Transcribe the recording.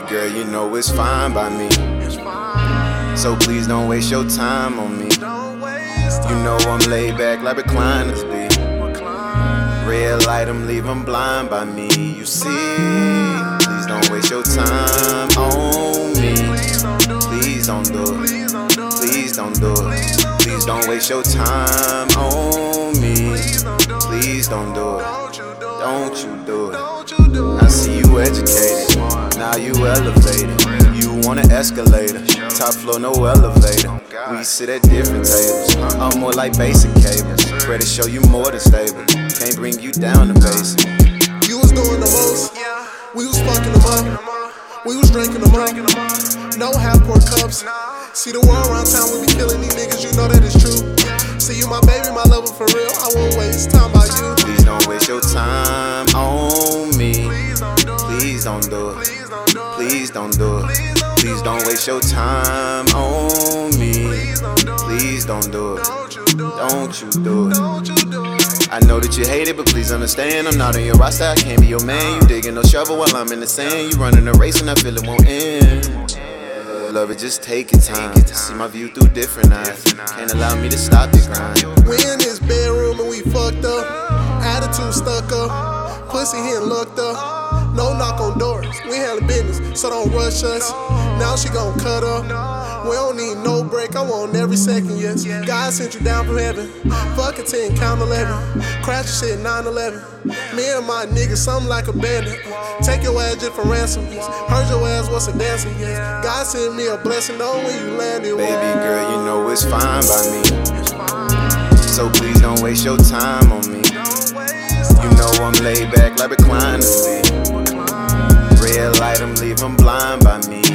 girl, you know it's fine by me. So please don't waste your time on me. You know I'm laid back like recliners be. Red light, I'm leave 'em blind by me. You see, please don't waste your time on me. Please don't do it. Please don't do it. Please don't waste your time on me. Please don't do it. Don't you do it. I see you educated, now you elevated. You want an escalator, top floor, no elevator. We sit at different tables, I'm more like basic cables. Credit show you more than stable, can't bring you down to basic. You was doing the most, we was fucking them up. We was drinking them up, no half-pour cups. See the world around town, we be killing these niggas, you know that it's true. See you my baby, my lover for real, I won't waste time by you. Please don't waste your time on me. Please don't do it. Please don't do it. Please don't waste your time on me. Please don't do it. Don't you do it. I know that you hate it, but please understand I'm not on your roster, I can't be your man. You digging no shovel while I'm in the sand. You running a race and I feel it won't end. Love it, just take your time. See my view through different eyes. Can't allow me to stop the grind. We in this bedroom and we fucked up. Attitude stuck up. Pussy hitting looked up. No knock on doors, we handle business, so don't rush us. Now she gon' cut up. We don't need no break, I want every second, yes. God sent you down from heaven. Fuck it 10, count 11. Crash your shit 9/11. Me and my niggas, something like a bandit. Take your ass just for ransom, yes. Heard your ass was a dancer, yes. God sent me a blessing, know when you landed. Baby girl, you know it's fine by me. So please don't waste your time on me. You know I'm laid back like recliners be. Red light, I'm leave 'em blind by me.